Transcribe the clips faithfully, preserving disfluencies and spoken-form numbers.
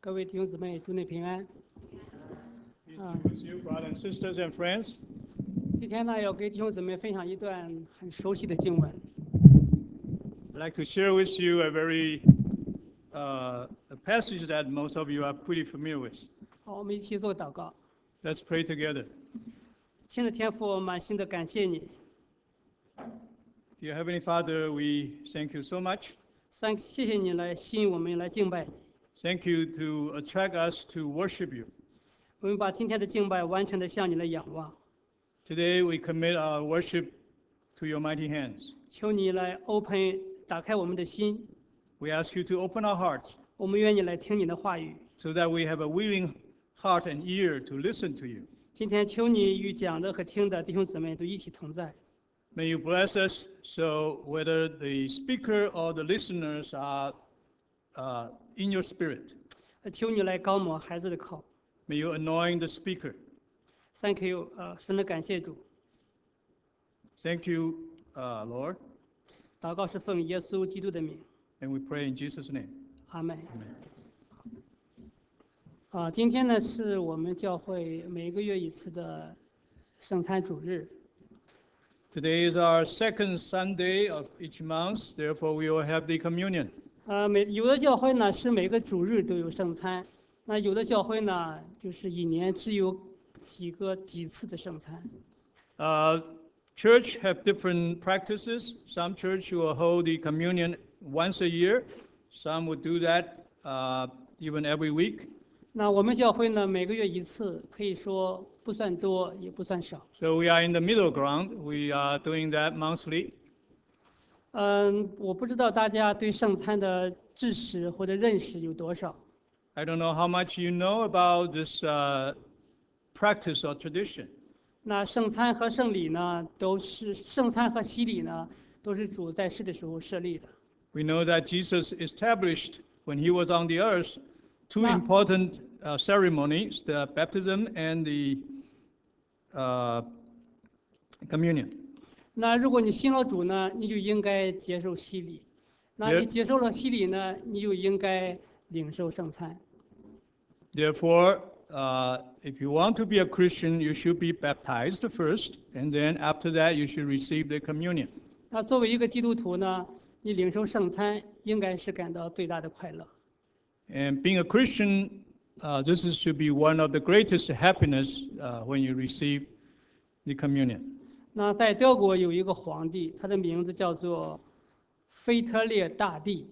各位弟兄姊妹，祝你平安。 Peace be with you, brothers and sisters and friends. 今天呢，要给弟兄姊妹分享一段很熟悉的经文。 I'd like to share with you a very uh, a passage that most of you are pretty familiar with. 好，我们一起做祷告。 Let's pray together. 亲爱的天父，满心的感谢你， Dear Heavenly Father, we thank you so much. 三谢谢你来吸引我们来敬拜你。 Thank you to attract us to worship you. 我们把今天的敬拜完全的向你来仰望， Today we commit our worship to your mighty hands. 求你来 open 打开我们的心， We ask you to open our hearts 我们愿意来听你的话语。 so that we have a willing heart and ear to listen to you. 今天求你与讲的和听的弟兄姊妹都一起同在， May you bless us so whether the speaker or the listeners are uh, in your spirit. 呃求你来高抹孩子的口。 May you anoint the speaker. Thank you， 呃，真的感谢主。 Thank you, uh, Lord. 祷告是奉耶稣基督的名， And we pray in Jesus' name. 阿门。 Amen. 啊，今天呢是我们教会每个月一次的圣餐主日。 Today is our second Sunday of each month, therefore we will have the communion. 呃，每有的教会呢是每个主日都有圣餐，那有的教会呢就是一年只有几个几次的圣餐。 Uh, church have different practices. Some church will hold the communion once a year. Some would do that uh, even every week. 那我们教会呢每个月一次，可以说不算多也不算少。 So we are in the middle ground. We are doing that monthly. 嗯，我不知道大家对圣餐的知识或者认识有多少。 I don't know how much you know about this uh, practice or tradition. 那圣餐和圣礼呢，都是圣餐和洗礼呢，都是主在世的时候设立的。 We know that Jesus established, when he was on the earth, two Na- important uh, ceremonies, the baptism and the uh, communion. 那如果你信了主呢，你就应该接受洗礼；那 Yep. 你接受了洗礼呢，你就应该领受圣餐。 Therefore, uh, if you want to be a Christian, you should be baptized first, and then after that, you should receive the communion. 那作为一个基督徒呢，你领受圣餐应该是感到最大的快乐。 And being a Christian, uh, this is, should be one of the greatest happiness uh, when you receive the communion. 那在德国有一个皇帝，他的名字叫做腓特烈大帝。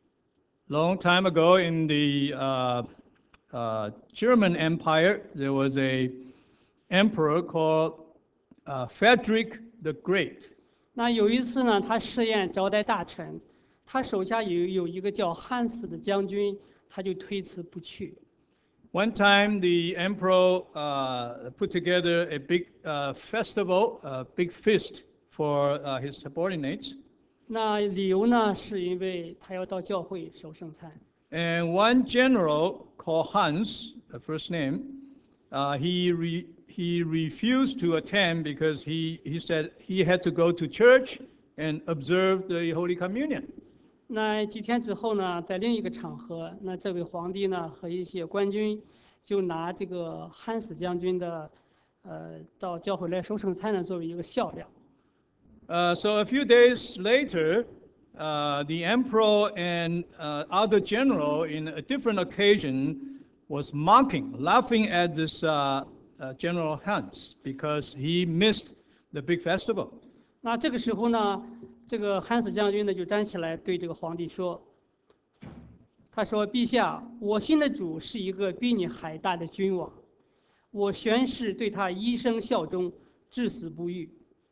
Long time ago in the uh, uh, German Empire, there was a emperor called uh, Frederick the Great. 那有一次呢，他设宴招待大臣，他手下有有一个叫汉斯的将军，他就推辞不去。 One time, the emperor uh, put together a big uh, festival, a big feast for uh, his subordinates. 那理由呢，是因为他要到教会守圣餐。 And one general called Hans, the first name, uh, he, re- he refused to attend because he, he said he had to go to church and observe the Holy Communion. 那几天之后呢，在另一个场合，那这位皇帝呢和一些官军就拿这个汉斯将军的，呃，到教会来守圣餐呢作为一个笑料。 Uh, so a few days later, uh, the emperor and uh, other general in a different occasion was mocking, laughing at this uh, uh, General Hans because he missed the big festival. 那这个时候呢，这个汉斯将军呢就站起来对这个皇帝说：“他说，陛下，我信的主是一个比你还大的君王，我宣誓对他一生效忠，至死不渝。”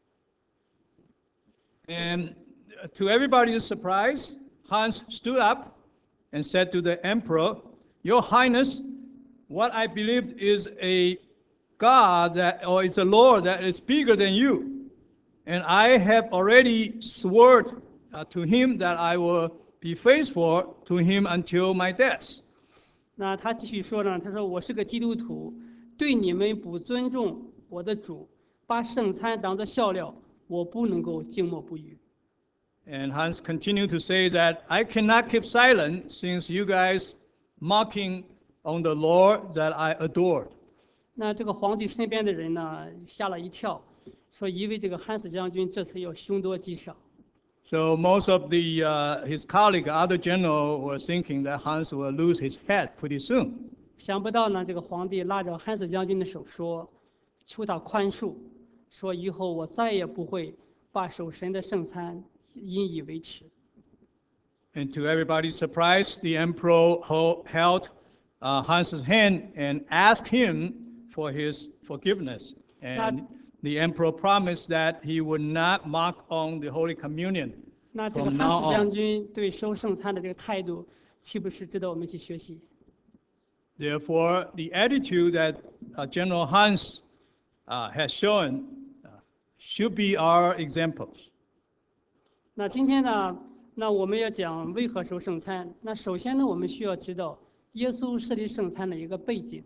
And to everybody's surprise, Hans stood up and said to the emperor, "Your Highness, what I believed is a God that, or it's a Lord that is bigger than you. And I have already sworn uh, to him that I will be faithful to him until my death." 那他继续说呢，他说：“我是个基督徒，对你们不尊重我的主，把圣餐当作笑料，我不能够静默不语。” And Hans continued to say that I cannot keep silent since you guys mocking on the Lord that I adored. 那这个皇帝身边的人呢，吓了一跳，说以为这个汉斯将军这次要凶多吉少。 So most of the uh, his colleague, other general, were thinking that Hans will lose his head pretty soon. 想不到呢，这个皇帝拉着汉斯将军的手说：“求他宽恕，说以后我再也不会把守神的圣餐引以为耻。” And to everybody's surprise, the emperor ho- held uh, Hans's hand and asked him for his forgiveness. And the emperor promised that he would not mark on the Holy Communion 那这个 from 汉 now 斯将 on. 军对收圣餐的这个态度，岂不是值得我们去学习？ Therefore, the attitude that uh, General Hans uh, has shown uh, should be our examples. 那今天呢，那我们要讲为何收圣餐。那首先呢，我们需要知道耶稣设立圣餐的一个背景。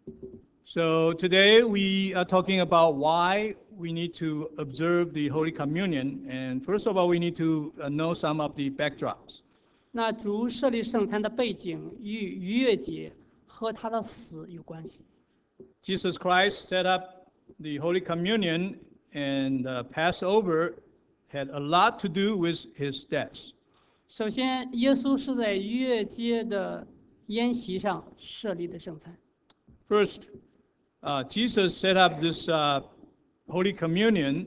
So today we are talking about why we need to observe the Holy Communion. And first of all, we need to uh, know some of the backdrops. 那主设立圣餐的背景与逾越节和他的死有关系。 Jesus Christ set up the Holy Communion, and uh, Passover had a lot to do with his death. 首先，耶稣是在逾越节的宴席上设立的圣餐。 First, uh, Jesus set up this uh, Holy Communion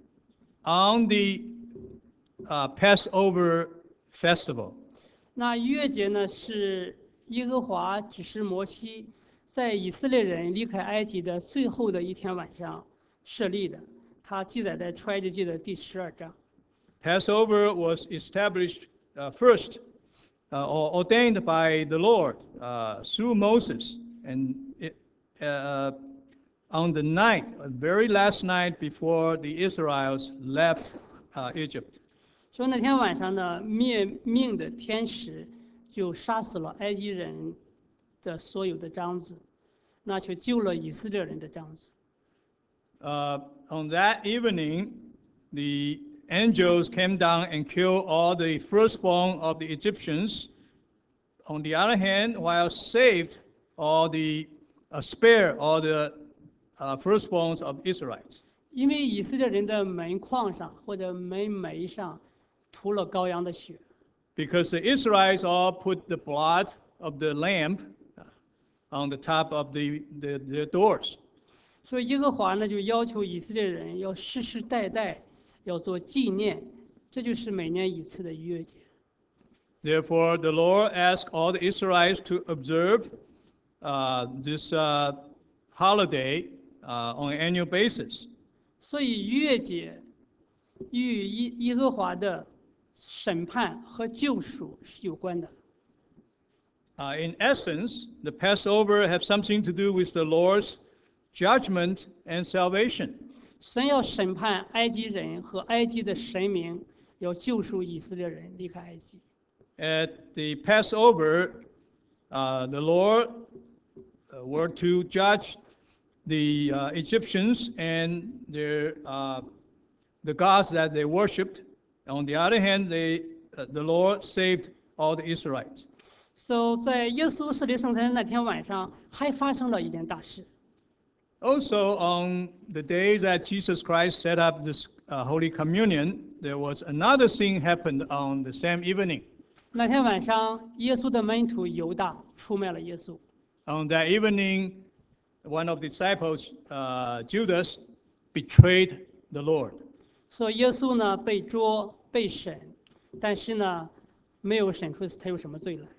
on the uh, Passover festival. 那逾越节呢，是耶和华指示摩西，在以色列人离开埃及的最后的一天晚上设立的。它记载在出埃及记的第十二章。 Passover was established uh, first uh, or ordained by the Lord uh, through Moses, and it, uh, on the night, uh, very last night before the Israelites left uh, Egypt. 说那天晚上呢，灭命的天使就杀死了埃及人的所有的长子，那却救了以色列人的长子。 Uh, on that evening, the angels came down and killed all the firstborn of the Egyptians. On the other hand, while saved all the uh, spare all the uh, firstborns of Israelites. 因为以色列人的门框上或者门楣上涂了羔羊的血， Because the Israelites all put the blood of the lamb on the top of the, the, the doors. 所以耶和华呢就要求以色列人要世世代代要做纪念，这就是每年一次的逾越节。 Therefore, the Lord asked all the Israelites to observe uh, this uh, holiday uh, on an annual basis. 所以逾越节与耶耶和华的审判和救赎是有关的。 Uh, in essence, the Passover have something to do with the Lord's judgment and salvation. 神要审判埃及人和埃及的神明，要救赎以色列人离开埃及。 At the Passover, uh, the Lord uh, were to judge the uh, Egyptians and their uh, the gods that they worshipped. On the other hand, they, uh, the Lord saved all the Israelites. So 在耶稣设立圣餐那天晚上，还发生了一件大事。 Also, on the day that Jesus Christ set up this uh, Holy Communion, there was another thing happened on the same evening. 那天晚上，耶稣的门徒犹大出卖了耶稣。 On that evening, one of the disciples, uh, Judas, betrayed the Lord. 所以耶稣呢被捉被审，但是呢没有审出他有什么罪来。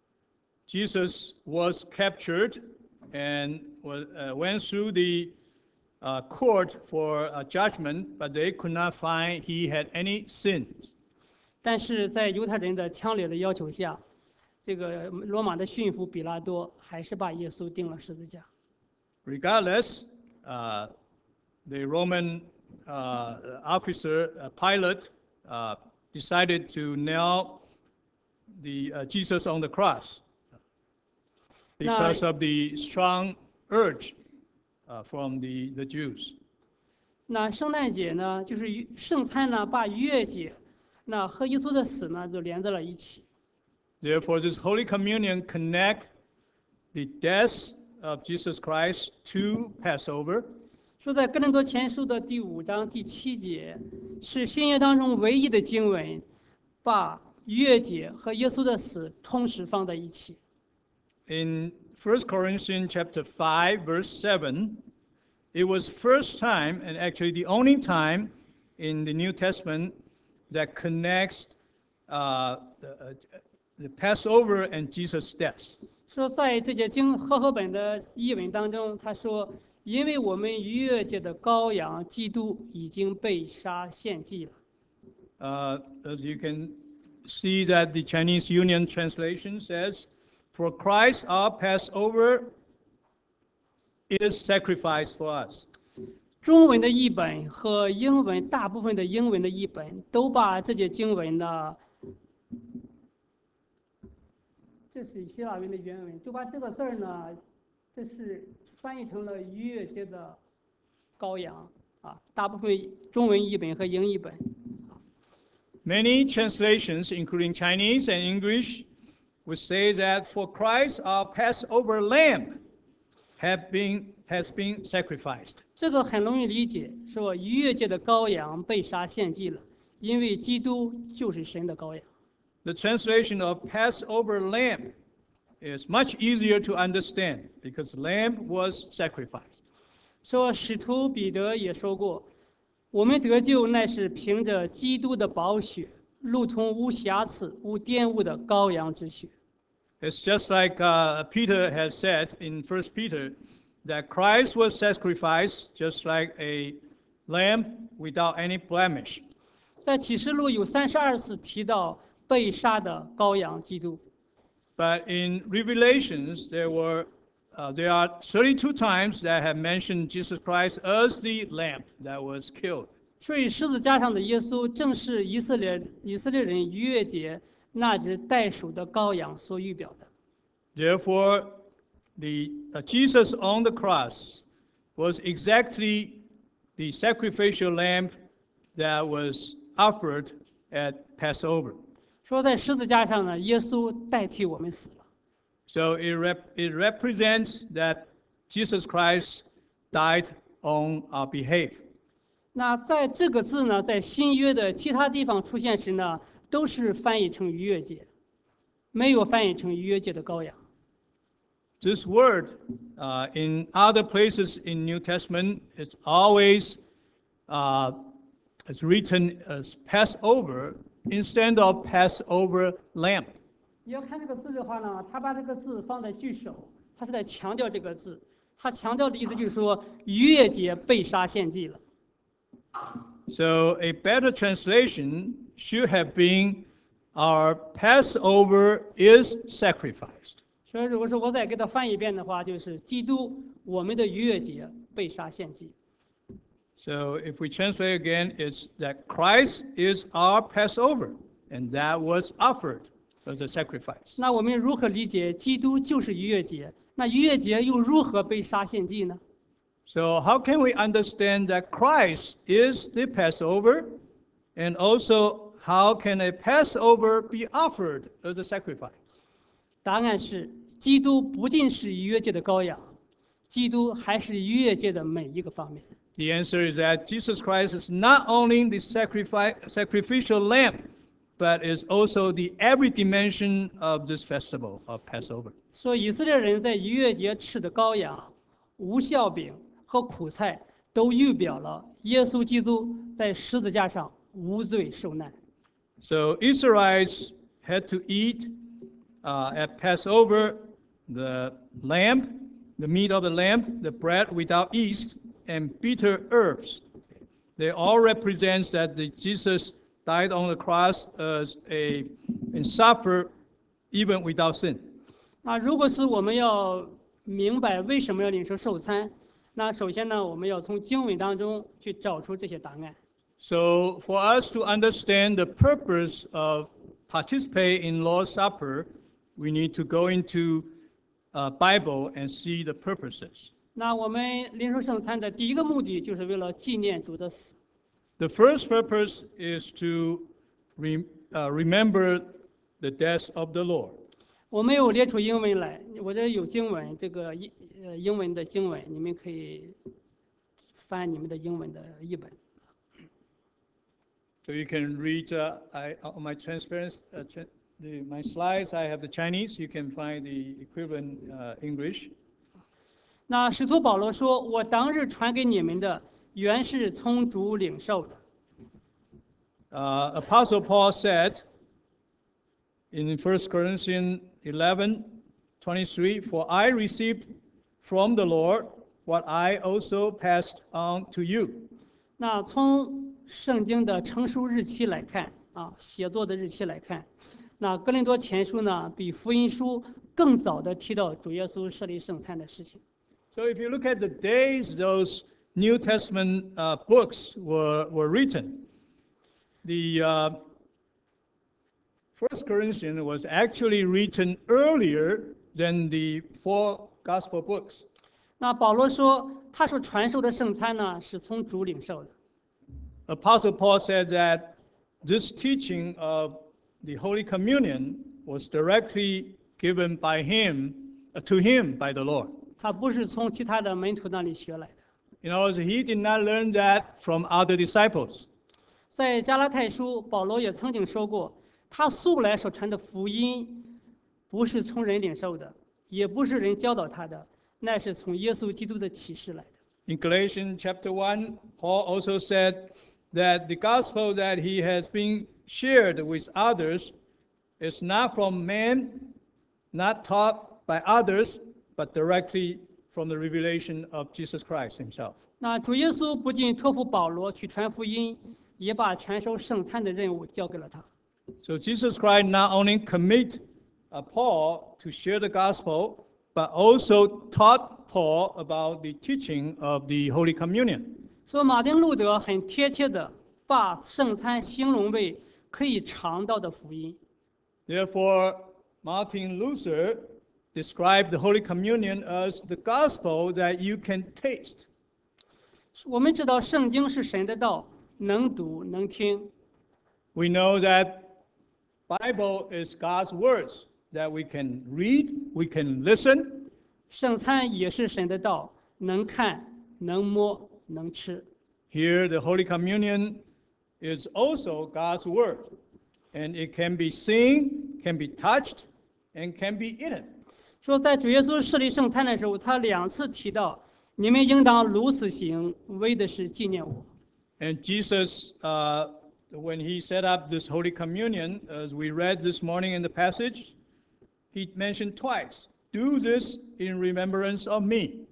Jesus was captured and was, uh, went through the uh, court for uh, judgment, but they could not find he had any sins. 但是在犹太人的强烈的要求下，这个罗马的巡抚比拉多还是把耶稣钉了十字架。 Regardless, uh, the Roman uh, officer, uh, Pilate, uh, decided to nail the, uh, Jesus on the cross because of the strong urge uh, from the, the Jews. 那圣诞节呢，就是逾圣餐呢，把逾越节那和耶稣的死呢就连在了一起。 Therefore, this Holy Communion connect the death of Jesus Christ to Passover. 说在哥林多前书的第五章第七节，是新约当中唯一的经文，把逾越节和耶稣的死同时放在一起。 In First Corinthians chapter five, verse seven, it was first time, and actually the only time in the New Testament that connects uh, the, uh, the Passover and Jesus' death. 说在这节经和合本的译文当中，他说：“因为我们逾越节的羔羊基督已经被杀献祭了。” Uh, as you can see that the Chinese Union translation says, "For Christ our Passover is sacrificed for us." 中文的译本和英文大部分的英文的译本都把这节经文呢，这是希腊文的原文，就把这个字儿呢，这是翻译成了逾越节的羔羊啊。大部分中文译本和英译本。 Many translations, including Chinese and English, would say that for Christ our Passover lamb have been, has been sacrificed. 这个很容易理解，说逾越节的羔羊被杀献祭了，因为基督就是神的羔羊。 The translation of Passover lamb is much easier to understand because lamb was sacrificed. 说使徒彼得也说过，我们得救乃是凭着基督的宝血，如同无瑕疵、无玷污的羔羊之血。 It's just like uh, Peter has said in First Peter that Christ was sacrificed just like a lamb without any blemish. 在启示录有三十二次提到被杀的羔羊基督， But in Revelations, there were uh, there are thirty-two times that have mentioned Jesus Christ as the lamb that was killed. 所以十字架上的耶稣正是以色列以色列人逾越节那只代属的羔羊所预表的。 Therefore, the uh, Jesus on the cross was exactly the sacrificial lamb that was offered at Passover. 说在十字架上呢，耶稣代替我们死了。 So it, rep- it represents that Jesus Christ died on our behalf. 那在这个字呢，在新约的其他地方出现时呢，都是翻译成逾越节，没有翻译成逾越节的羔羊。 This word uh, in other places in New Testament is always uh, it's written as Passover instead of Passover lamb. 你要看这个字的话呢，他把这个字放在句首，他是在强调这个字。他强调的意思就是说，逾越节被杀献祭了。 So a better translation should have been our Passover is sacrificed. 所以，如果说我再给他翻译一遍的话，就是基督我们的逾越节被杀献祭。 So if we translate again, it's that Christ is our Passover, and that was offered as a sacrifice. 那我们如何理解基督就是逾越节？那逾越节又如何被杀献祭呢？ So how can we understand that Christ is the Passover, and also how can a Passover be offered as a sacrifice? 答案是，基督不仅是逾越节的羔羊，基督还是逾越节的每一个方面。 The answer is that Jesus Christ is not only the sacrifice, sacrificial lamb, but is also the every dimension of this festival of Passover. 说以色列人在逾越节吃的羔羊、无酵饼和苦菜，都预表了耶稣基督在十字架上无罪受难。 So Israelites had to eat uh, at Passover the lamb, the meat of the lamb, the bread without yeast, and bitter herbs. They all represents that the Jesus died on the cross as a and suffered even without sin. 那如果是我们要明白为什么要领受受餐，那首先呢，我们要从经文当中去找出这些答案。 So for us to understand the purpose of participate in Lord's Supper, we need to go into uh, Bible and see the purposes. 那我们领受圣餐的第一个目的，就是为了纪念主的死。 The first purpose is to re, uh, remember the death of the Lord. 我没有列出英文来，我这有经文，这个英呃英文的经文，你们可以翻你们的英文的译本。 So you can read uh, I, on my transparency, uh, tra- the, my slides. I have the Chinese. You can find the equivalent uh, English. 那使徒保罗说：“我当日传给你们的，原是从主领受的。” Uh, Apostle Paul said in First Corinthians eleven twenty-three, "For I received from the Lord what I also passed on to you." 那从圣经的成书日期来看啊，写作的日期来看，那哥林多前书呢，比福音书更早的提到主耶稣设立圣餐的事情。 So if you look at the days those New Testament uh, books were, were written, the uh, First Corinthians was actually written earlier than the four gospel books. 那保罗说，他所传授的圣餐呢，是从主领受的。 Apostle Paul said that this teaching of the Holy Communion was directly given by him uh, to him by the Lord. 他不是从其他的门徒那里学来的。 You know, he did not learn that from other disciples. 在加拉太书，保罗也曾经说过，他素来所传的福音，不是从人领受的，也不是人教导他的，那是从耶稣基督的启示来的。 In Galatians chapter one, Paul also said that the gospel that he has been shared with others is not from men, not taught by others, but directly from the revelation of Jesus Christ himself. 那主耶稣不仅托付保罗去传福音，也把传授圣餐的任务交给了他。 So Jesus Christ not only commit uh, Paul to share the gospel, but also taught Paul about the teaching of the Holy Communion. 所以马丁路德很贴切的把圣餐形容为可以尝到的福音。 Therefore, Martin Luther described the Holy Communion as the gospel that you can taste. 我们知道圣经是神的道，能读能听。 We know that Bible is God's words that we can read, we can listen. 圣餐也是神的道，能看能摸能吃。 Here, the Holy Communion is also God's word, and it can be seen, can be touched, and can be eaten. 说在主耶稣设立圣餐的时候，他两次提到，你们应当如此行，为的是纪念我。 And Jesus, uh, when he set up this Holy Communion, as we read this morning in the passage, he mentioned twice, "Do this in remembrance of me."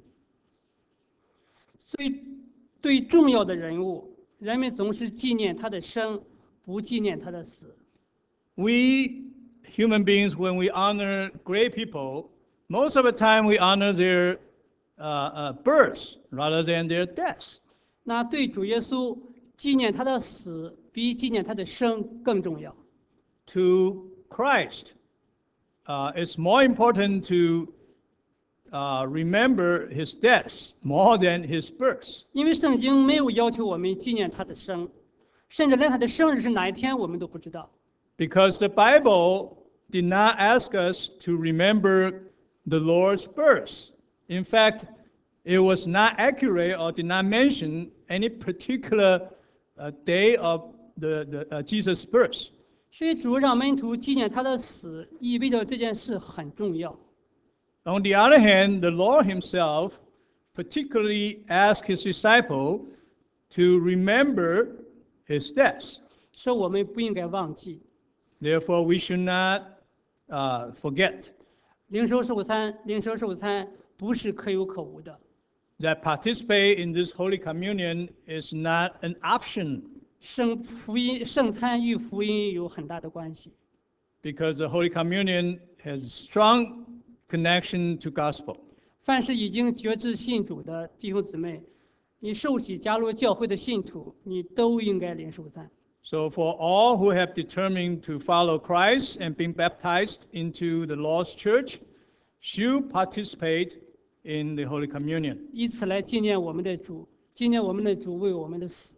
最最重要的人物，人们总是纪念他的生，不纪念他的死。 We human beings, when we honor great people, most of the time we honor their uh, uh, birth rather than their death. 那对主耶稣纪念他的死，比纪念他的生更重要。 To Christ, uh, it's more important to uh, remember his death more than his birth. 因为圣经没有要求我们纪念他的生，甚至连他的生日是哪一天我们都不知道。 Because the Bible did not ask us to remember the Lord's birth. In fact, it was not accurate or did not mention any particular uh, day of the, the uh, Jesus' birth. 所以主让门徒纪念他的死，意味着这件事很重要。 On the other hand, the Lord himself particularly asked his disciple to remember his death. 说我们不应该忘记。 Therefore, we should not uh, forget 领受受餐，领受受餐不是可有可无的。 that participate in this Holy Communion is not an option 圣福音圣餐与福音有很大的关系， because the Holy Communion has strong connection to gospel. 凡是已经决志信主的弟兄姊妹，你受洗加入教会的信徒，你都应该领受餐。 So for all who have determined to follow Christ and been baptized into the Lord's church, should participate in the Holy Communion 以此来纪念我们的主，纪念我们的主为我们的死。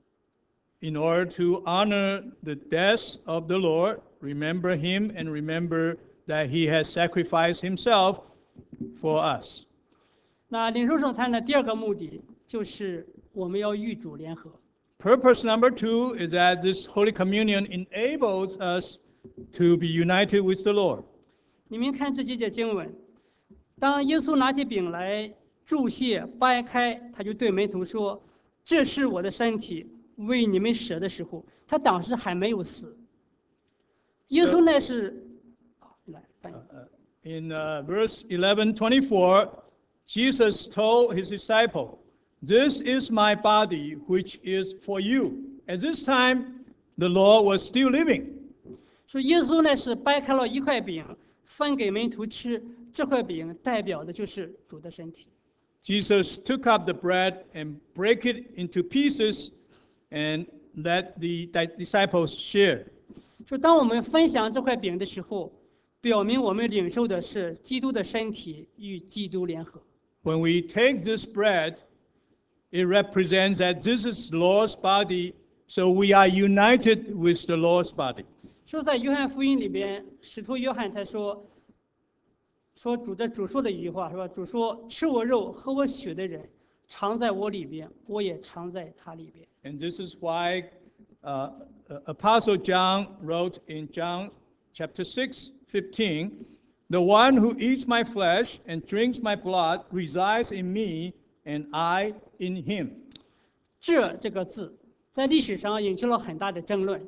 in order to honor the death of the Lord, remember him and remember that he has sacrificed himself for us. 那领受圣餐的第二个目的就是我们要与主联合。 Purpose number two is that this Holy Communion enables us to be united with the Lord. 你们看这几节经文，当耶稣拿起饼来祝谢、掰开，他就对门徒说：“这是我的身体，为你们舍的时候，他当时还没有死。耶稣那是，来翻译。 In uh, verse eleven twenty-four, Jesus told his disciple, "This is my body, which is for you." At this time, the Lord was still living. 说耶稣呢是掰开了一块饼，分给门徒吃。这块饼代表的就是主的身体。 Jesus took up the bread and break it into pieces and let the di- disciples share. 说当我们分享这块饼的时候，表明我们领受的是基督的身体与基督联合。 When we take this bread, it represents that this is the Lord's body, so we are united with the Lord's body. 说在约翰福音里边，使徒约翰他说，说主的主说的一句话是吧？主说：“吃我肉、喝我血的人，常在我里边，我也常在他里边。” And this is why uh, Apostle John wrote in John chapter six, fifteen, "The one who eats my flesh and drinks my blood resides in me, and I in him." 这这个字在历史上引起了很大的争论。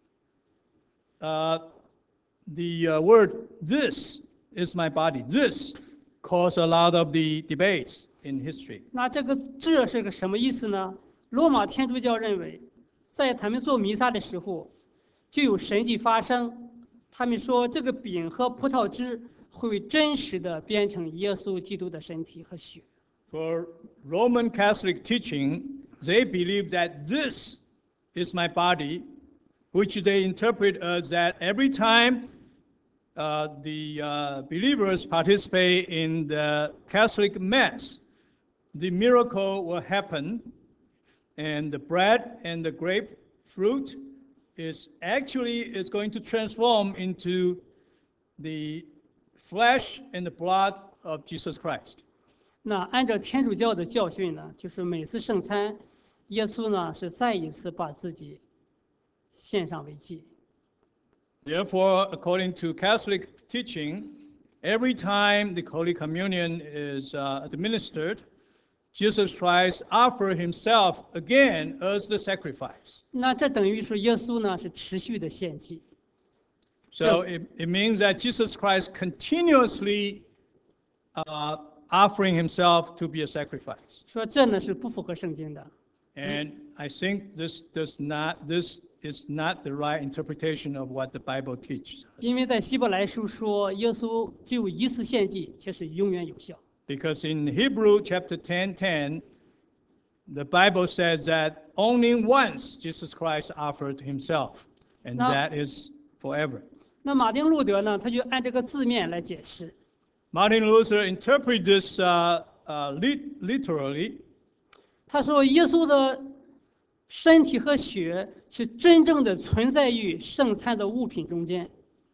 Uh, the uh, word "this" is my body. This caused a lot of the debates in history. 那这个这是个什么意思呢？罗马天主教认为，在他们做弥撒的时候，就有神迹发生。他们说，这个饼和葡萄汁会真实的变成耶稣基督的身体和血。 For Roman Catholic teaching, they believe that this is my body, which they interpret as that every time uh, the uh, believers participate in the Catholic Mass, the miracle will happen, and the bread and the grapefruit is actually is going to transform into the flesh and the blood of Jesus Christ. 那按照天主教的教训呢，就是每次圣餐，耶稣呢是再一次把自己献上为祭。 Therefore, according to Catholic teaching, every time the Holy Communion is uh, administered, Jesus Christ offered himself again as the sacrifice. 那这等于是耶稣呢是持续的献祭。 So it, it means that Jesus Christ continuously uh, offering himself to be a sacrifice. 说这呢是不符合圣经的。 And I think this does not, this is not the right interpretation of what the Bible teaches. 因为在希伯来书说，耶稣只有一次献祭，且是永远有效。 Because in Hebrew chapter ten ten, the Bible says that only once Jesus Christ offered himself, and Now- that is forever. 那马丁路德呢，他就按这个字面来解释。 Martin Luther interpreted this uh, uh, lit- literally. 他说，耶稣的身体和血是真正的存在于圣餐的物品中间。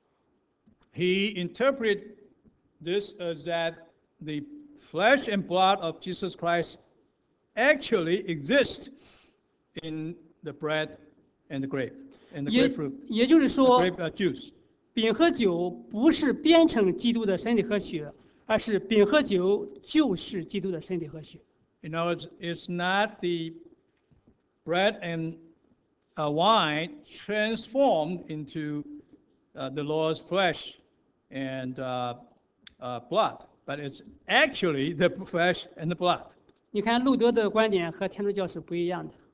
He interpreted this as that the flesh and blood of Jesus Christ actually exist in the bread and the grape and the 也 grapefruit, 也就是 the 说， grape uh, juice. 饼和酒不是编成基督的身体和血，而是饼和酒就是基督的身体和血。 In other words, it's not the bread and uh, wine transformed into uh, the Lord's flesh and uh, uh, blood, but it's actually the flesh and the blood. 你看路德的观点和天主教是不一样的。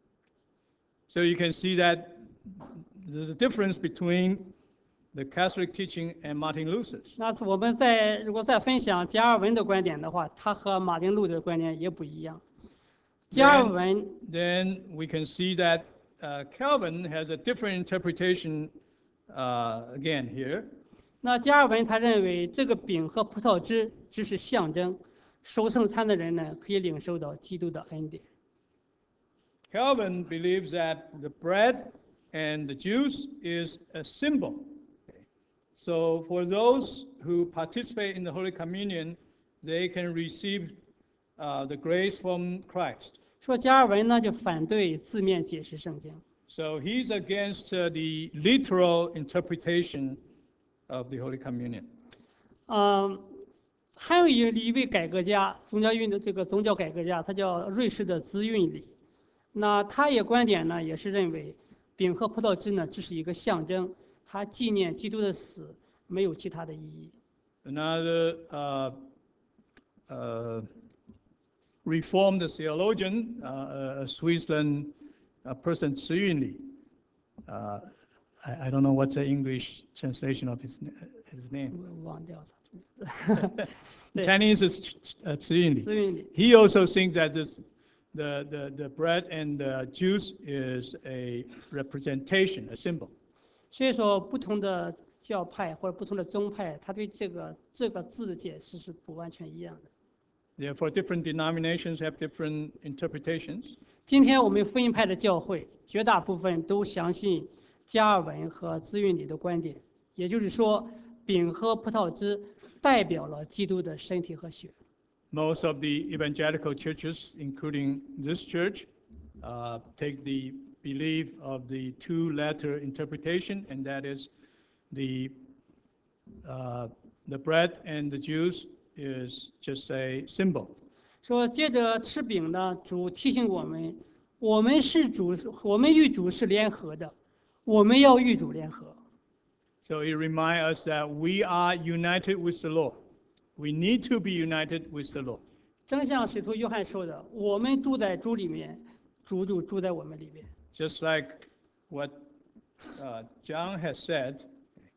So you can see that there's a difference between the Catholic teaching and Martin Luther's. 那次我们再如果再分享加尔文的观点的话，他和马丁路德的观点也不一样。加尔文 Then we can see that uh, Calvin has a different interpretation uh, again here. 那加尔文他认为这个饼和葡萄汁只是象征，守圣餐的人呢可以领受到基督的恩典。 Calvin believes that the bread and the juice is a symbol. So for those who participate in the Holy Communion, they can receive uh, the grace from Christ. 说加尔文呢就反对字面解释圣经， So he's against uh, the literal interpretation of the Holy Communion. 嗯，还有一一位改革家，宗教运的这个宗教改革家，他叫瑞士的兹运里。那他也观点呢，也是认为饼和葡萄汁呢只是一个象征，它纪念基督的死，没有其他的意义。 Another uh, uh, Reformed theologian, uh, a Switzerland uh, person, Ci Yunli. Uh, I, I don't know what's the English translation of his, his name. 我忘掉他。对 Chinese is uh, Ci Yunli. 兹运里， He also thinks that this, the, the, the bread and the juice is a representation, a symbol. 所以说不同的教派或者不同的宗派，他对这个这个字的解释是不完全一样的。 Therefore, different denominations have different interpretations. 今天我们福音派的教会，绝大部分都相信加尔文和兹运里的观点，也就是说，饼和葡萄汁代表了基督的身体和血。 Most of the evangelical churches, including this church, uh, take the belief of the two-letter interpretation, and that is the uh, the bread and the juice is just a symbol. 说接着吃饼呢，主提醒我们，我们是主，我们与主是联合的，我们要与主联合。 So it reminds us that we are united with the Lord. We need to be united with the Lord. 正像使徒约翰说的，我们住在主里面，主就住在我们里面。 Just like what uh, John has said,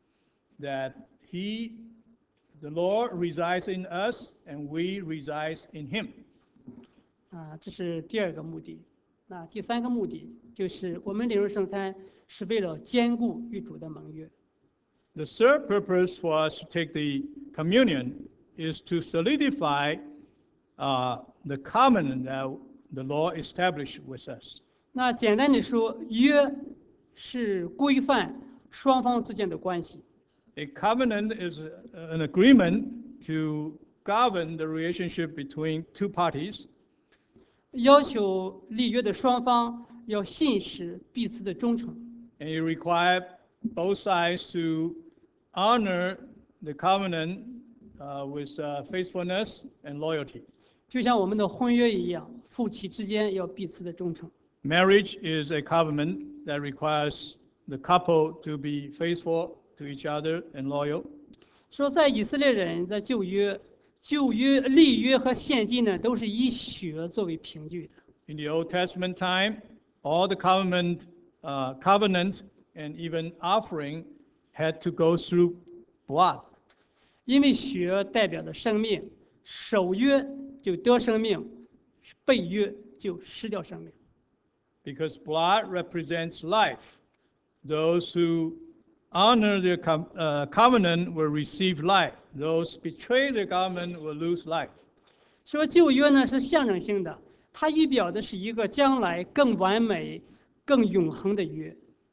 that he, the Lord resides in us and we reside in him. 啊，这是第二个目的。那第三个目的就是我们领受圣餐是为了坚固与主的盟约。 The third purpose for us to take the communion is to solidify uh, the covenant that the Lord established with us. 那简单的说，约是规范双方之间的关系。 A covenant is a- an agreement to govern the relationship between two parties. 要求立约的双方要信实彼此的忠诚。 And it required both sides to honor the covenant uh, with uh, faithfulness and loyalty. 就像我们的婚约一样，夫妻之间要彼此的忠诚。 Marriage is a covenant that requires the couple to be faithful to each other and loyal. 说在以色列人在旧约、旧约立约和献祭呢，都是以血作为凭据的。 In the Old Testament time, all the covenant, uh, covenant and even offering had to go through blood. 因为血代表了生命，守约就得生命，背约就失掉生命。 Because blood represents life. Those who honor their com- uh, covenant will receive life. Those betray the covenant will lose life. 说旧约呢是象征性的，它预表的是一个将来更完美、更永恒的约。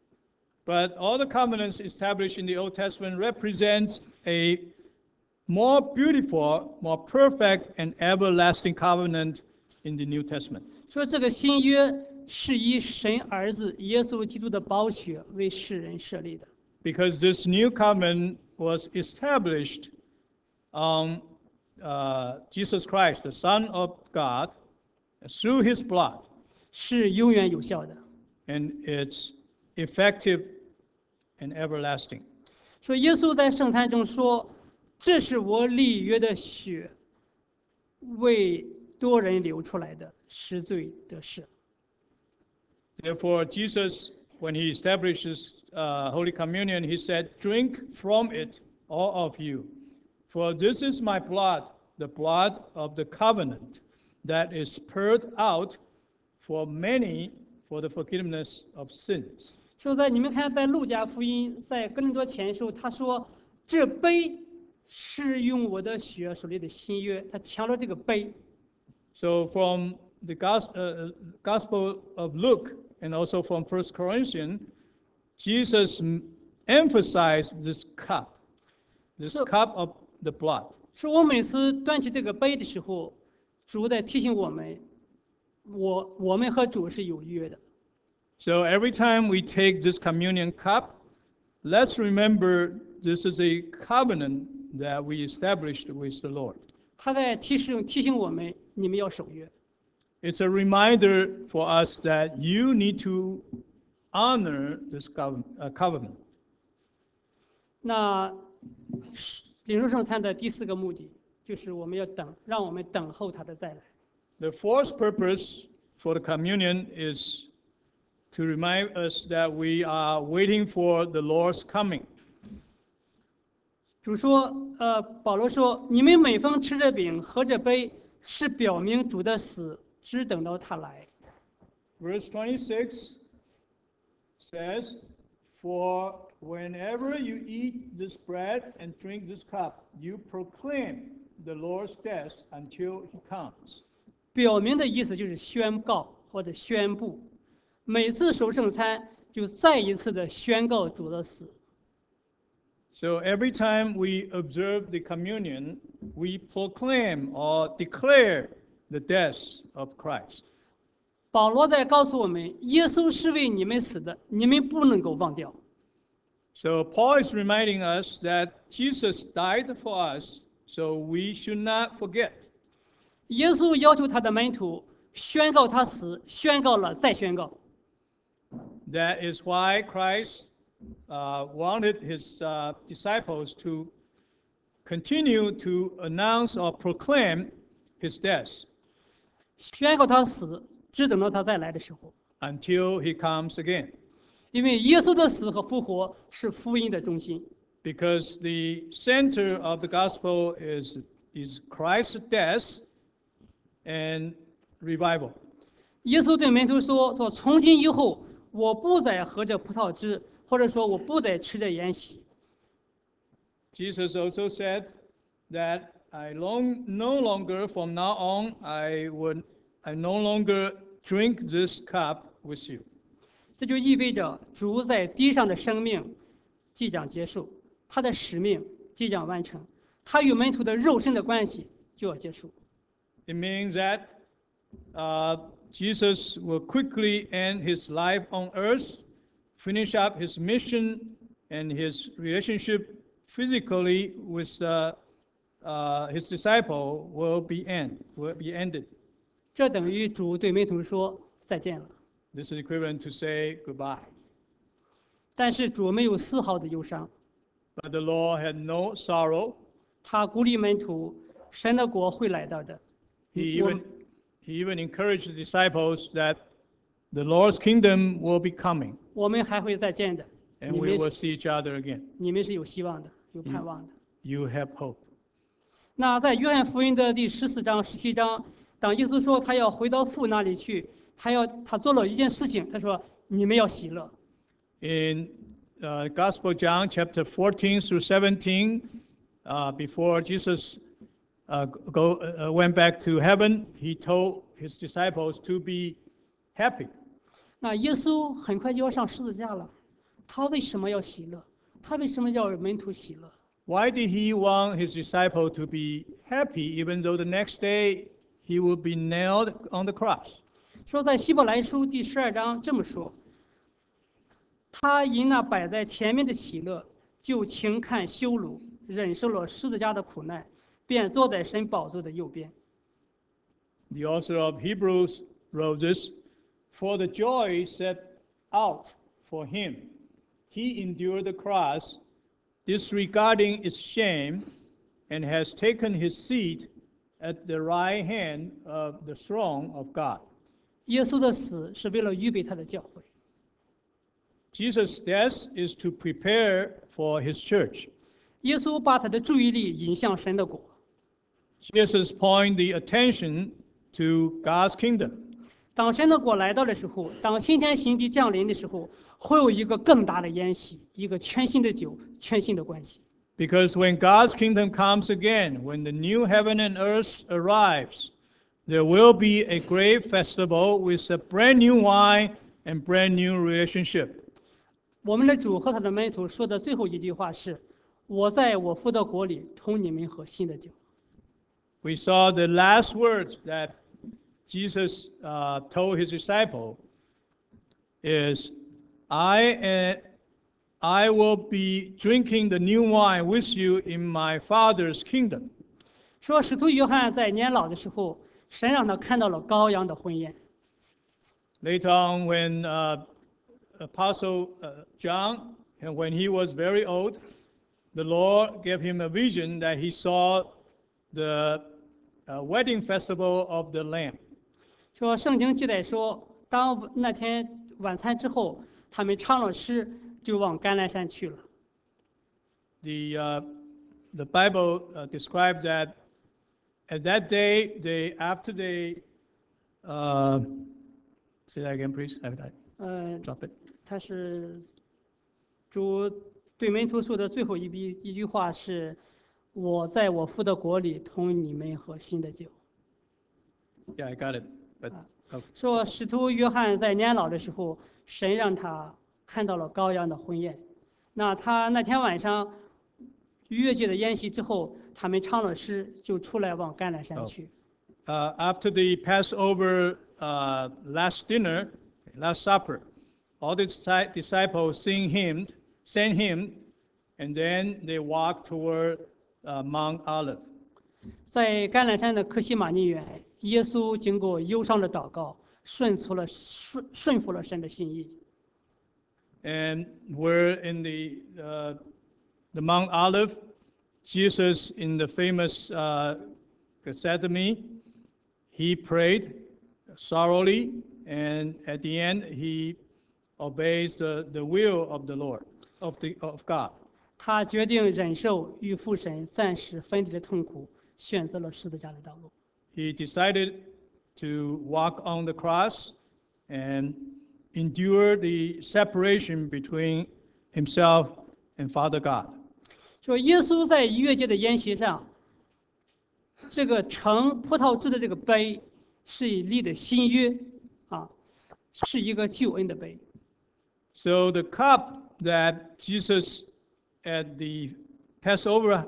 But all the covenants established in the Old Testament represents a more beautiful, more perfect, and everlasting covenant in the New Testament. 说这个新约是以神儿子耶稣基督的宝血为世人设立的。 Because this new covenant was established on uh, Jesus Christ, the Son of God, through his blood, 是永远有效的。 and it's effective and everlasting. 说耶稣在圣餐中说：“这是我立约的血，为多人流出来的，使罪得赦。” Therefore, Jesus, when he establishes uh, Holy Communion, he said, "Drink from it, all of you, for this is my blood, the blood of the covenant, that is poured out for many for the forgiveness of sins." 说在你们看，在路加福音，在哥林多前书，他说：“这杯是用我的血所立的新约。”他强调这个杯。 So from the gos- uh, Gospel of Luke and also from First Corinthians, Jesus m- emphasized this cup. this 是 cup of the blood. 是我每次端起这个杯的时候，主在提醒我们，我我们和主是有约的。 So every time we take this communion cup, let's remember this is a covenant that we established with the Lord. 他在提示提醒我们，你们要守约。 It's a reminder for us that you need to honor this cov- uh, covenant. 那领受圣餐的第四个目的，就是我们要等，让我们等候他的再来。 The fourth purpose for the communion is to remind us that we are waiting for the Lord's coming. 主说，呃，保罗说，你们每逢吃着饼、喝着杯，是表明主的死，只等到他来。 Verse twenty-six says, For whenever you eat this bread and drink this cup, you proclaim the Lord's death until he comes. 表明的意思就是宣告或者宣布，每次守圣餐就再一次的宣告主的死。 So every time we observe the communion, we proclaim or declare the death of Christ. 保罗在告诉我们，耶稣是为你们死的，你们不能够忘掉。 So Paul is reminding us that Jesus died for us, so we should not forget. 耶稣要求他的门徒宣告他死，宣告了再宣告。 That is why Christ uh, wanted his uh, disciples to continue to announce or proclaim his death 宣告他死，只等到他再来的时候。 until he comes again. 因为耶稣的死和复活是福音的中心。 Because the center of the gospel is, is Christ's death and revival. 耶稣对门徒说：“说从今以后，我不再喝着葡萄汁，或者说我不再吃着筵席。 Jesus also said that I long, no longer from now on I would I no longer drink this cup with you. ” 这就意味着主在地上的生命即将结束，他的使命即将完成，他与门徒的肉身的关系就要结束。 It means that uh, Jesus will quickly end his life on earth, finish up his mission, and his relationship physically with uh, uh, his disciple will be end will be ended. 这等于主对门徒说再见了。 This is equivalent to say goodbye. 但是主没有丝毫的忧伤， But the Lord had no sorrow. 他鼓励门徒，神的国会来到的。 He 我 even he even encouraged the disciples that the Lord's kingdom will be coming, 我们还会再见的。 and 你 we 们 will 是 see each other again. 你们是有希望的，有盼望的。 You have hope. 那在约翰福音的第十四章、十七章，当耶稣说他要回到父那里去，他要他做了一件事情，他说：“你们要喜乐。” In uh, Gospel of John, chapter fourteen through seventeen, uh, before Jesus uh, go, uh, went back to heaven, he told his disciples to be happy. 那耶稣很快就要上十字架了，他为什么要喜乐？他为什么要门徒喜乐？ Why did he want his disciple to be happy, even though the next day he would be nailed on the cross? 说在希伯来书第十二章这么说：“他因那摆在前面的喜乐，就轻看羞辱，忍受了十字架的苦难，便坐在神宝座的右边。” The author of Hebrews wrote this, For the joy set out for him, he endured the cross, disregarding its shame, and has taken his seat at the right hand of the throne of God. 耶稣的死是为了预备他的教会， Jesus' death is to prepare for his church. 耶稣把他的注意力引向神的国。 Jesus point the attention to God's kingdom. 当神的国来到的时候，当新天新地降临的时候，会有一个更大的筵席，一个全新的酒，全新的关系。 Because when God's kingdom comes again, when the new heaven and earth arrives, there will be a great festival with a brand new wine and brand new relationship. 我们的主和他的门徒说的最后一句话是：“ 我在我父的国里同你们喝新的酒。 We saw the last words that Jesus uh, told his disciple is, I, and I will be drinking the new wine with you in my Father's kingdom. 说使徒约翰在年老的时候，神让他看到了羔羊的婚宴。 Later on, when uh, Apostle uh, John, and when he was very old, the Lord gave him a vision that he saw the uh, wedding festival of the Lamb. 说圣经记载说，当那天晚餐之后，他们唱了诗，就往橄榄山去了。 The, uh, the Bible uh, describes that at that day, they, after they, uh, say that again, please. I, I 呃， drop it. 他是主对门徒说的最后一句一句话是：“我在我父的国里同你们喝新的酒。” Yeah, I got it. But, oh, 说使徒约翰在年老的时候，神让他看到了羔羊的婚宴。那他那天晚上逾越节的宴席之后，他们唱了诗，就出来往橄榄山去。 uh, after the Passover uh, last dinner, last supper, all the disci- disciples sing hymn, sang hymn, and then they walk toward uh, Mount Olive. 在橄榄山的克西马尼园，耶稣经过忧伤的祷告，顺从了顺顺服了神的心意。 And we're in the, uh, the Mount Olive, Jesus in the famous uh, Gethsemane, he prayed sorrowfully, and at the end, he obeys the, the will of the Lord, of, the, of God. 他决定忍受与父神暂时分离的痛苦，选择了十字架的道路。 He decided to walk on the cross and endure the separation between himself and Father God. 说耶稣在逾越节的筵席上，这个盛葡萄汁的这个杯是以立的新约啊，是一个救恩的杯。 So the cup that Jesus at the Passover,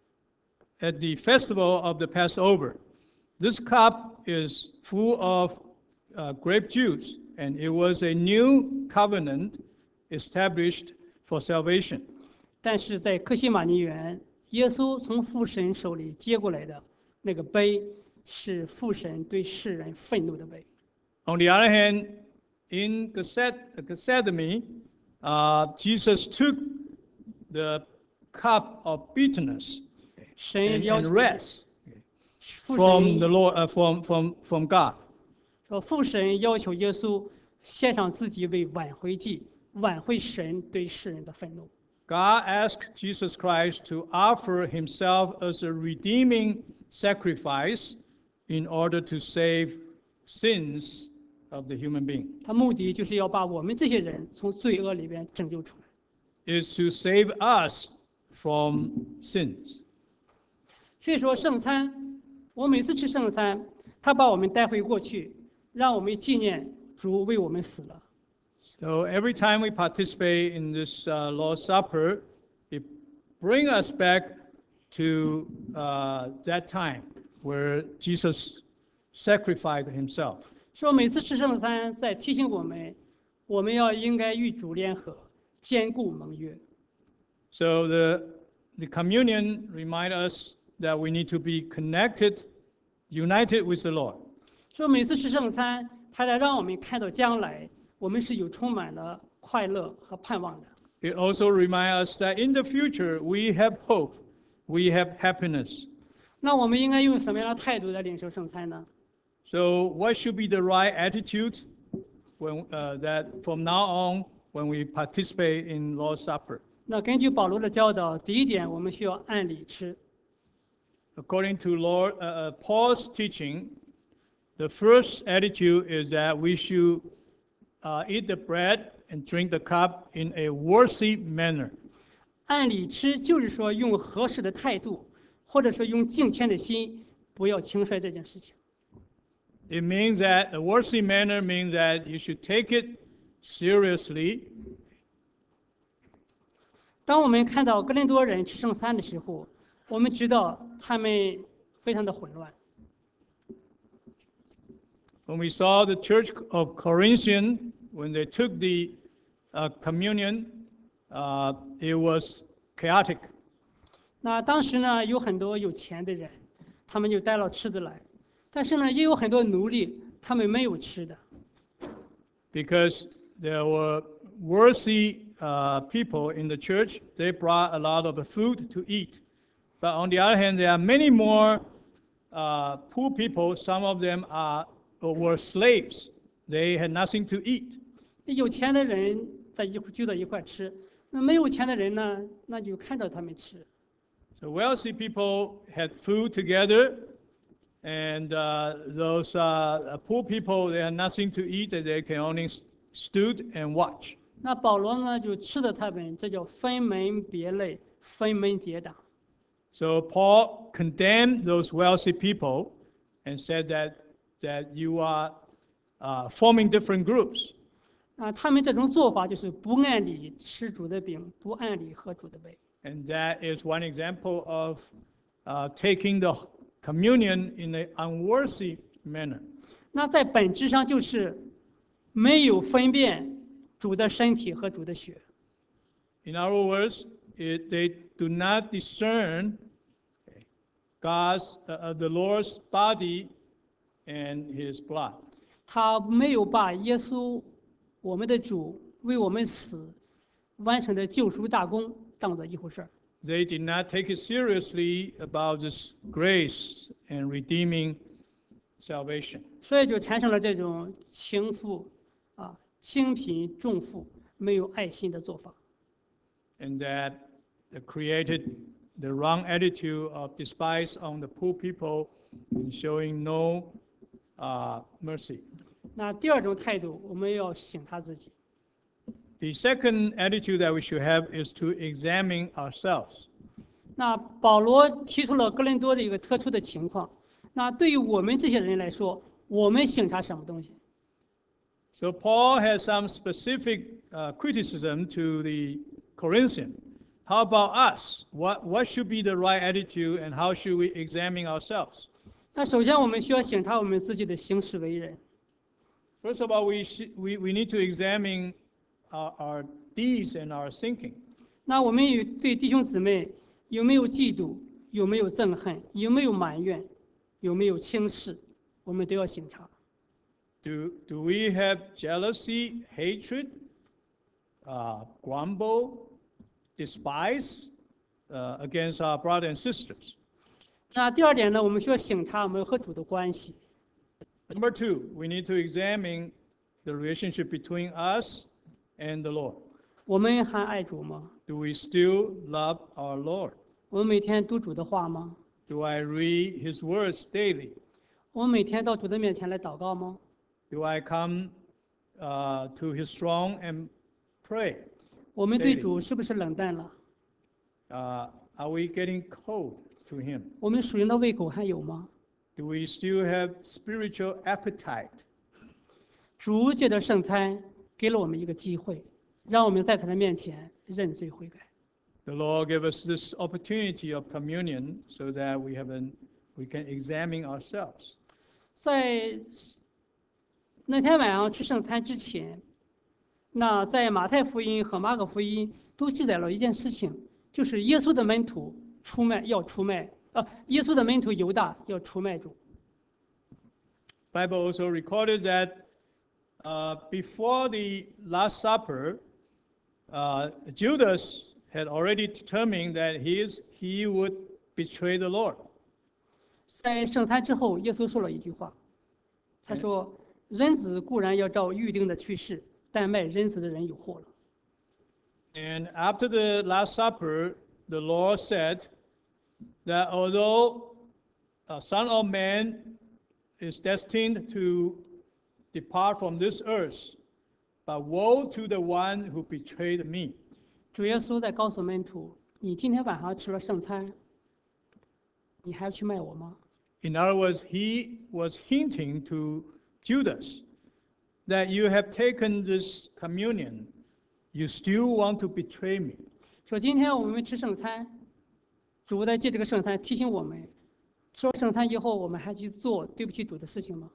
at the festival of the Passover, this cup is full of uh, grape juice, and it was a new covenant established for salvation. 但是在克西马尼园，耶稣从父神手里接过来的那个杯，是父神对世人愤怒的杯。 On the other hand, in Gethsemane, uh, Jesus took the cup of bitterness 神 and, 要 and 求 rest 父 from the 神 Lord, uh, from, from, from God. 说父神要求耶稣献上自己为挽回祭，挽回神对世人的愤怒。 God asked Jesus Christ to offer himself as a redeeming sacrifice in order to save sins of the human being. 他目的就是要把我们这些人从罪恶里边拯救出来。 Is to save us from sins. 所以说圣餐，我每次吃圣餐，他把我们带回过去，让我们纪念主为我们死了。 So every time we participate in this uh, Lord's Supper, it brings us back to uh, that time where Jesus sacrificed himself. 说每次吃圣餐，在提醒我们，我们要应该与主联合，坚固盟约。 So the, the communion reminds us that we need to be connected, united with the Lord. 说每次吃圣餐，它来让我们看到将来，我们是有充满了快乐和盼望的。 It also reminds us that in the future we have hope, we have happiness. 那我们应该用什么样的态度来领受圣餐呢？ So what should be the right attitude when, uh, that from now on when we participate in Lord's Supper? 那根据保罗的教导，第一点，我们需要按理吃。 According to Lord, uh, uh, Paul's teaching, the first attitude is that we should uh, eat the bread and drink the cup in a worthy manner. 按理吃就是说用合适的态度，或者说用敬虔的心，不要轻率这件事情。 It means that a worthy manner means that you should take it seriously. 当我们看到哥林多人吃圣餐的时候，我们知道他们非常的混乱。 When we saw the church of Corinthian, when they took the uh, communion, uh, it was chaotic. 那当时呢，有很多有钱的人，他们就带了吃的来，但是呢，也有很多奴隶，他们没有吃的。 Because there were worthy uh, people in the church, they brought a lot of food to eat. But on the other hand, there are many more uh, poor people. Some of them are or were slaves. They had nothing to eat. 有钱的人在一块聚到一块吃，那没有钱的人呢，那就看着他们吃。 So wealthy people had food together, and uh, those uh, poor people, they had nothing to eat, and they can only stood and watch. 那保罗呢，就斥责他们，这叫分门别类、分门结党。 So Paul condemned those wealthy people and said that, that you are uh, forming different groups. 啊，他们这种做法就是不按理吃主的饼，不按理喝主的杯。 And that is one example of uh, taking the communion in an unworthy manner. 那在本质上就是没有分辨主的身体和主的血。 In other words, it, they do not discern God's, uh, the Lord's body and His blood. 他没有把耶稣，我们的主为我们死完成的救赎大功当做一回事儿。 They did not take it seriously about this grace and redeeming salvation. 所以就产生了这种轻富啊、轻贫重富、没有爱心的做法。 And that created the wrong attitude of despise on the poor people and showing no uh, mercy. 那第二种态度，我们要省他自己。 The second attitude that we should have is to examine ourselves. 那保罗提出了哥林多的一个特殊的情况。那对于我们这些人来说，我们省察什么东西？ So Paul has some specific uh, criticism to the Corinthian. How about us? What, what should be the right attitude and how should we examine ourselves? 那首先我们需要省察我们自己的行事为人。 First of all, we, sh- we, we need to examine our, our deeds and our thinking. 那我们有对弟兄姊妹有没有嫉妒，有没有憎恨，有没有埋怨，有没有轻视，我们都要省察。 Do, do we have jealousy, hatred, uh, grumble, despise uh, against our brothers and sisters? 那第二点呢，我们需要省察我们和主的关系。 Number two, we need to examine the relationship between us and the Lord. 我们还爱主吗？ Do we still love our Lord? 我们每天读主的话吗？ Do I read His words daily? 我们每天到主的面前来祷告吗？ Do I come uh, to His throne and pray? 我们对主是不是冷淡了？ Uh, are we getting cold to Him? 我们属灵的胃口还有吗？ Do we still have spiritual appetite? 主借着圣餐给了我们一个机会，让我们在他的面前认罪悔改。 The Lord gave us this opportunity of communion so that we have an, we can examine ourselves. 在那天晚上吃圣餐之前，那在马太福音和马可福音都记载了一件事情，就是耶稣的门徒出卖要出卖，呃，耶稣的门徒犹大要出卖主。 Bible also recorded that uh, before the Last Supper, uh, Judas had already determined that he, is, he would betray the Lord. 在圣餐之后，耶稣说了一句话，他说：“人子固然要照预定的去世，但卖人子的人有祸了。” And after the Last Supper, the Lord said that although a Son of Man is destined to depart from this earth, but woe to the one who betrayed me. 主耶稣在告诉门徒：“你今天晚上吃了圣餐，你还要去卖我吗？” In other words, he was hinting to Judas that you have taken this communion, you still want to betray me. 说今天我们吃圣餐，主在借这个圣餐提醒我们，吃完圣餐以后，我们还去做对不起主的事情吗？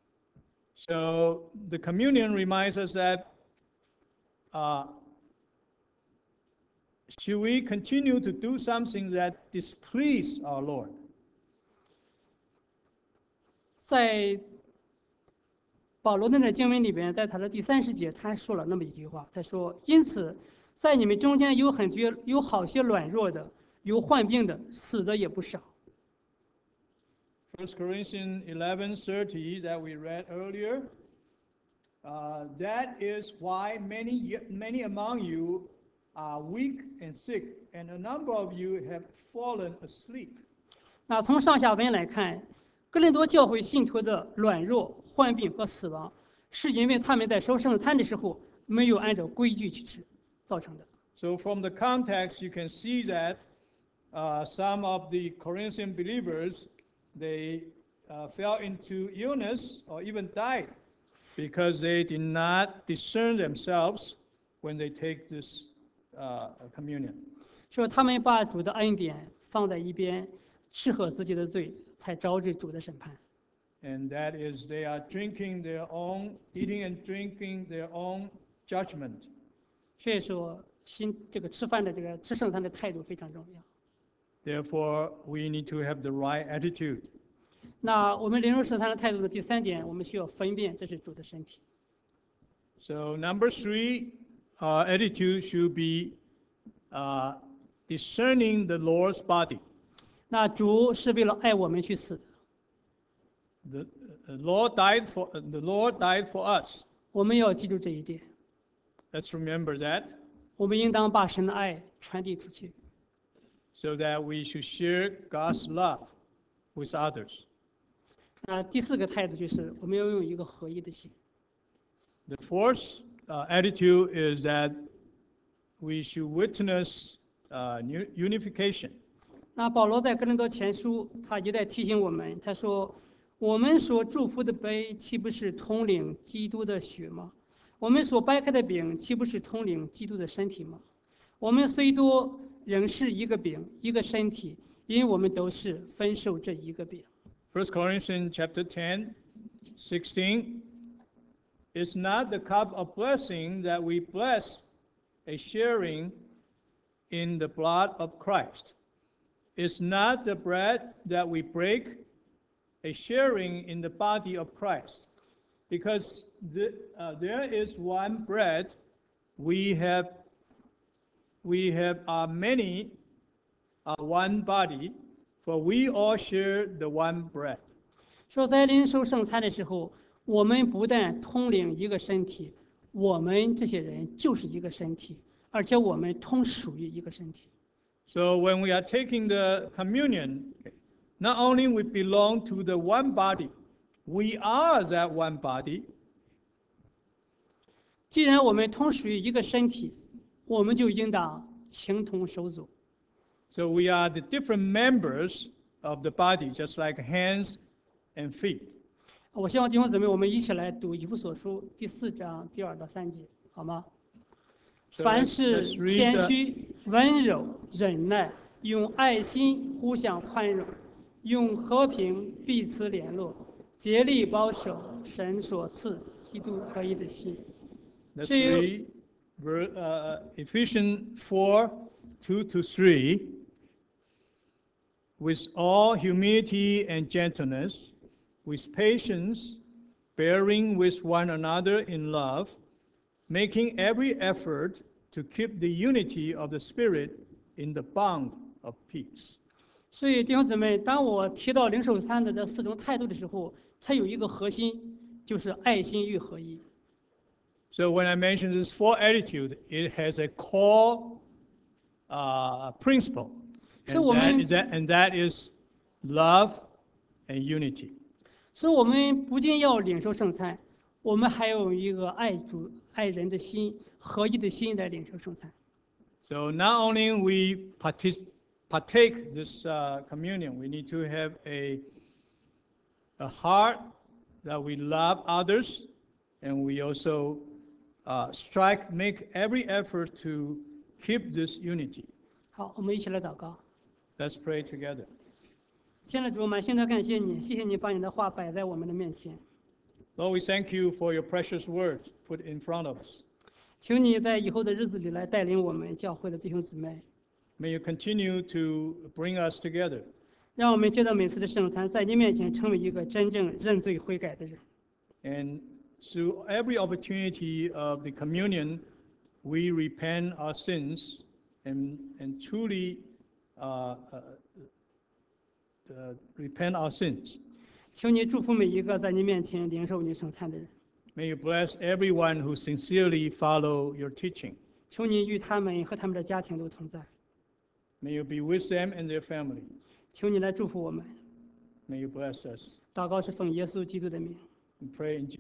So the communion reminds us that uh, should we continue to do something that displease our Lord? 在保罗的那经文里边，在他的第三十节，他说了那么一句话，他说：“因此，在你们中间有很多有好些软弱的，有患病的，死的也不少。” First Corinthians eleven thirty that we read earlier. Uh, that is why many many among you are weak and sick, and a number of you have fallen asleep. 那从上下文来看，哥林多教会信徒的软弱、患病和死亡，是因为他们在收圣餐的时候没有按照规矩去吃造成的。 So from the context, you can see that uh, some of the Corinthian believers they uh, fell into illness or even died because they did not discern themselves when they take this uh, communion. 说他们把主的恩典放在一边，适合自己的罪，才招致主的审判。 And that is, they are drinking their own, eating and drinking their own judgment. 所以说，新这个吃饭的这个吃圣餐的态度非常重要。 Therefore, we need to have the right attitude. 那我们领受圣餐的态度的第三点，我们需要分辨这是主的身体。 So number three, our attitude should be uh, discerning the Lord's body. 那主是为了爱我们去死的， The, the Lord died for the Lord died for us. 我们要记住这一点。 Let's remember that, 我们应当把神的爱传递出去。 so that we should share God's love with others. 那第四个态度就是我们要用一个合一的心。 The fourth uh, attitude is that we should witness uh, nu- unification. 那保罗在哥林多前书，他一再提醒我们，他说：“我们所祝福的杯，岂不是统领基督的血吗？我们所掰开的饼，岂不是统领基督的身体吗？我们虽多，仍是一个饼，一个身体，因为我们都是分受这一个饼。” First Corinthians chapter ten, sixteen. It's not the cup of blessing that we bless, a sharing in the blood of Christ. It's not the bread that we break, a sharing in the body of Christ. Because the, uh, there is one bread, we have, we have uh, many, uh, one body, for we all share the one bread. 说在领受圣餐的时候，我们不但统领一个身体，我们这些人就是一个身体，而且我们同属于一个身体。 So when we are taking the communion, not only we belong to the one body, we are that one body. 既然我们同属于一个身体，我们就应当情同手足。 So we are the different members of the body, just like hands and feet. 我希望弟兄姊妹，我们一起来读以弗所书第四章第二到三节，好吗？ So 凡 let's, 事 let's read 谦 the, 虚、温柔、忍耐，用爱心互相宽容，用和平彼此联络，竭力保守神所赐基督合一的心。 let's 至于 read ver- uh, Ephesians four, two to three. With all humility and gentleness, with patience, bearing with one another in love, making every effort to keep the unity of the Spirit in the bond of peace. 所以弟兄姊妹，当我提到领受餐的这四种态度的时候，它有一个核心，就是爱心与合一。 So when I mention this four attitude, it has a core uh, principle, and So that, 我们- is that, and that is love and unity. 所以，我们不仅要领受圣餐，我们还要有一个爱主、爱人的心、合一的心来领受圣餐。 So not only we partic- partake this uh, communion, we need to have a, a heart that we love others, and we also uh, strike, make every effort to keep this unity. 好，我们一起来祷告。 Let's pray together. 亲爱的主，满心的感谢你，谢谢你把你的话摆在我们的面前， Lord, we thank you for your precious words put in front of us. 求你在以后的日子里来带领我们教会的弟兄姊妹， May you continue to bring us together. 让我们接到每次的圣餐，在你面前成为一个真正认罪悔改的人。 And through every opportunity of the communion, we repent our sins and, and truly uh, uh, uh, repent our sins. 求你祝福每一个在你面前领受你圣餐的人， May you bless everyone who sincerely follow your teaching. 求你与他们和他们的家庭都同在， May you be with them and their family. 求你来祝福我们。 May you bless us. 祷告是奉耶稣基督的名。 We pray in